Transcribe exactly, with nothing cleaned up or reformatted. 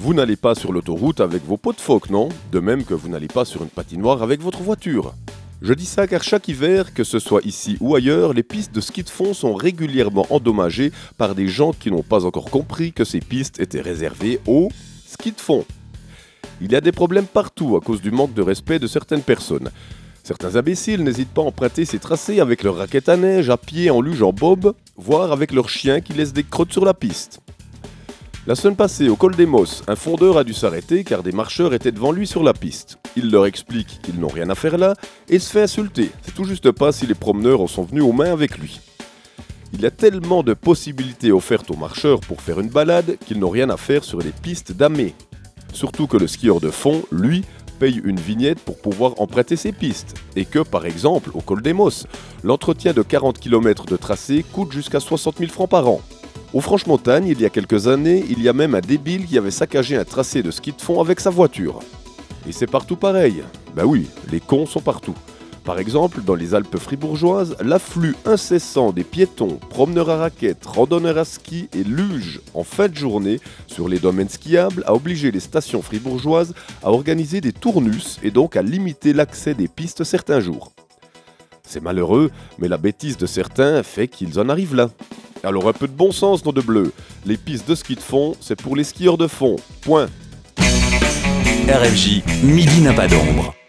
Vous n'allez pas sur l'autoroute avec vos pots de phoque, non? De même que vous n'allez pas sur une patinoire avec votre voiture. Je dis ça car chaque hiver, que ce soit ici ou ailleurs, les pistes de ski de fond sont régulièrement endommagées par des gens qui n'ont pas encore compris que ces pistes étaient réservées au ski de fond. Il y a des problèmes partout à cause du manque de respect de certaines personnes. Certains imbéciles n'hésitent pas à emprunter ces tracés avec leur raquette à neige, à pied, en luge, en bob, voire avec leur chien qui laisse des crottes sur la piste. La semaine passée, au col des Mosses, un fondeur a dû s'arrêter car des marcheurs étaient devant lui sur la piste. Il leur explique qu'ils n'ont rien à faire là et se fait insulter. C'est tout juste pas si les promeneurs en sont venus aux mains avec lui. Il y a tellement de possibilités offertes aux marcheurs pour faire une balade qu'ils n'ont rien à faire sur les pistes damées. Surtout que le skieur de fond, lui, paye une vignette pour pouvoir emprunter ses pistes. Et que, par exemple, au col des Mosses, l'entretien de quarante kilomètres de tracé coûte jusqu'à soixante mille francs par an. Au Franche-Montagne, il y a quelques années, il y a même un débile qui avait saccagé un tracé de ski de fond avec sa voiture. Et c'est partout pareil. Ben oui, les cons sont partout. Par exemple, dans les Alpes fribourgeoises, l'afflux incessant des piétons, promeneurs à raquettes, randonneurs à ski et luges en fin de journée sur les domaines skiables a obligé les stations fribourgeoises à organiser des tournus et donc à limiter l'accès des pistes certains jours. C'est malheureux, mais la bêtise de certains fait qu'ils en arrivent là. Alors un peu de bon sens, nom de bleu. Les pistes de ski de fond, c'est pour les skieurs de fond. Point. R F J, midi n'a pas d'ombre.